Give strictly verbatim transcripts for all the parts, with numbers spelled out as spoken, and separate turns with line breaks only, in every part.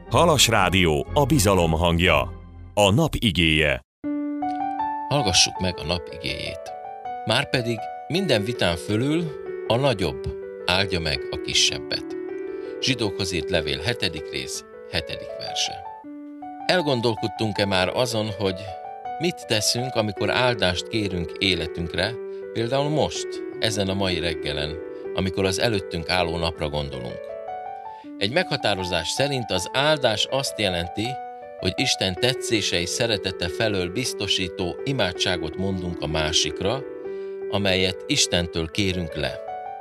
Halas Rádió, a bizalom hangja. A nap igéje.
Hallgassuk meg a nap igéjét. Márpedig minden vitán fölül a nagyobb áldja meg a kisebbet. Zsidókhoz írt levél hetedik rész, hetedik verse. Elgondolkodtunk-e már azon, hogy mit teszünk, amikor áldást kérünk életünkre, például most, ezen a mai reggelen, amikor az előttünk álló napra gondolunk. Egy meghatározás szerint az áldás azt jelenti, hogy Isten tetszése és szeretete felől biztosító imádságot mondunk a másikra, amelyet Istentől kérünk le.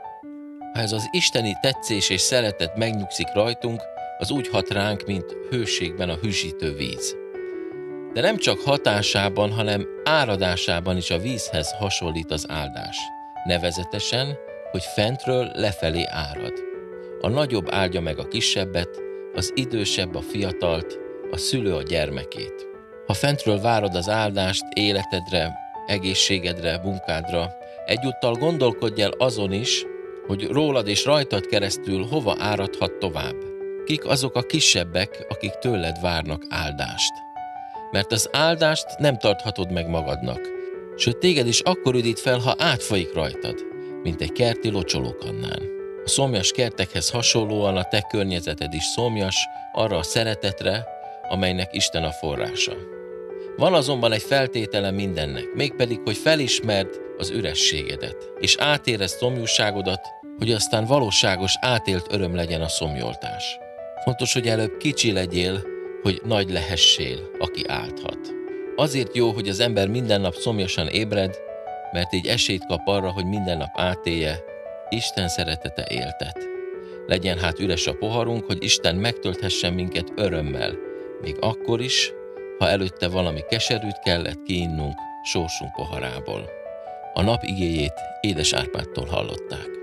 Ha ez az isteni tetszés és szeretet megnyugszik rajtunk, az úgy hat ránk, mint hőségben a hűsítő víz. De nem csak hatásában, hanem áradásában is a vízhez hasonlít az áldás. Nevezetesen, hogy fentről lefelé árad. A nagyobb áldja meg a kisebbet, az idősebb a fiatalt, a szülő a gyermekét. Ha fentről várod az áldást életedre, egészségedre, munkádra, egyúttal gondolkodj el azon is, hogy rólad és rajtad keresztül hova áradhat tovább. Kik azok a kisebbek, akik tőled várnak áldást? Mert az áldást nem tarthatod meg magadnak, sőt téged is akkor üdít fel, ha átfolyik rajtad, mint egy kerti locsolókannán. A szomjas kertekhez hasonlóan a te környezeted is szomjas arra a szeretetre, amelynek Isten a forrása. Van azonban egy feltétele mindennek, mégpedig, hogy felismerd az ürességedet, és átérezd szomjúságodat, hogy aztán valóságos átélt öröm legyen a szomjoltás. Fontos, hogy előbb kicsi legyél, hogy nagy lehessél, aki álthat. Azért jó, hogy az ember minden nap szomjasan ébred, mert így esélyt kap arra, hogy minden nap átélje Isten szeretete éltet. Legyen hát üres a poharunk, hogy Isten megtölthessen minket örömmel, még akkor is, ha előtte valami keserűt kellett kiinnunk sorsunk poharából. A nap igéjét Édes Árpádtól hallották.